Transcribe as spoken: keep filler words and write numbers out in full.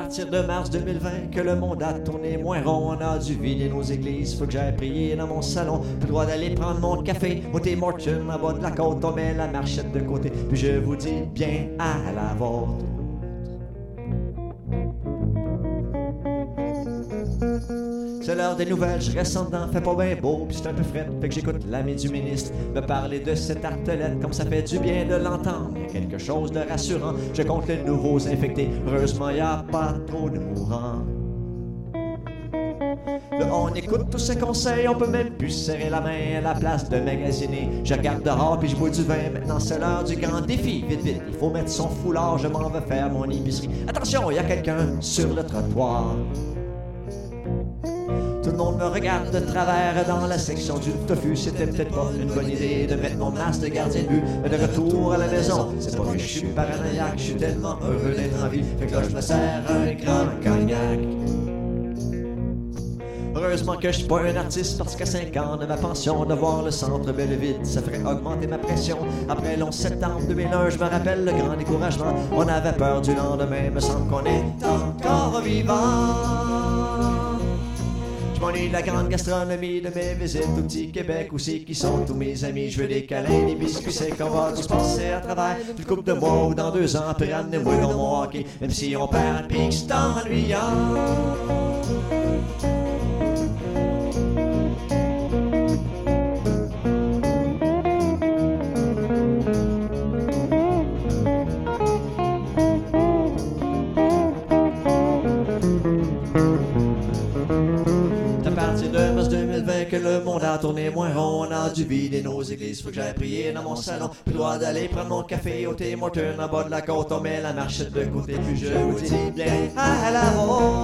partir de mars deux mille vingt que le monde a tourné moins rond. On a dû vider nos églises, faut que j'aille prier dans mon salon. Plus le droit d'aller prendre mon café au Tim Hortons en bas de la côte. On met la marchette de côté, puis je vous dis bien à la vôtre. C'est l'heure des nouvelles, je reste en dedans, fait pas bien beau, pis c'est un peu fret, fait que j'écoute l'ami du ministre me parler de cette tartelette, comme ça fait du bien de l'entendre. Il y a quelque chose de rassurant, je compte les nouveaux infectés, heureusement y a pas trop de mourants. Là, on écoute tous ces conseils, on peut même plus serrer la main à la place de magasiner. Je regarde dehors puis je bois du vin, maintenant c'est l'heure du grand défi. Vite, vite, il faut mettre son foulard, je m'en vais faire mon épicerie. Attention, il y a quelqu'un sur le trottoir. Tout le monde me regarde de travers dans la section du tofu. C'était peut-être pas une bonne idée de mettre mon masque de gardien de but. Mais de retour à la maison, c'est pas que je suis paranoïaque, je suis tellement heureux d'être en vie. Fait que là je me sers un grand cognac. Heureusement que je suis pas un artiste parce qu'à cinq ans de ma pension, de voir le centre Belleville, ça ferait augmenter ma pression. Après le onze septembre deux mille un, je me rappelle le grand découragement. On avait peur du lendemain, me semble qu'on est encore vivant. Je m'ennuie de la grande gastronomie, de mes visites au petit Québec aussi, qui sont tous mes amis. Je veux des câlins, des biscuits secs, on va tous passer à travers une couple de mois ou dans deux ans, puis ramenez-moi dans mon hockey, même si on perd, puis que c'est ennuyant. Que le monde a tourné moins rond, on a dû vider nos églises, faut que j'aille prier dans mon salon. Plus le droit d'aller prendre mon café au Tim Hortons en bas de la côte, on met la marchette de côté, puis je vous dis bien à la vôtre.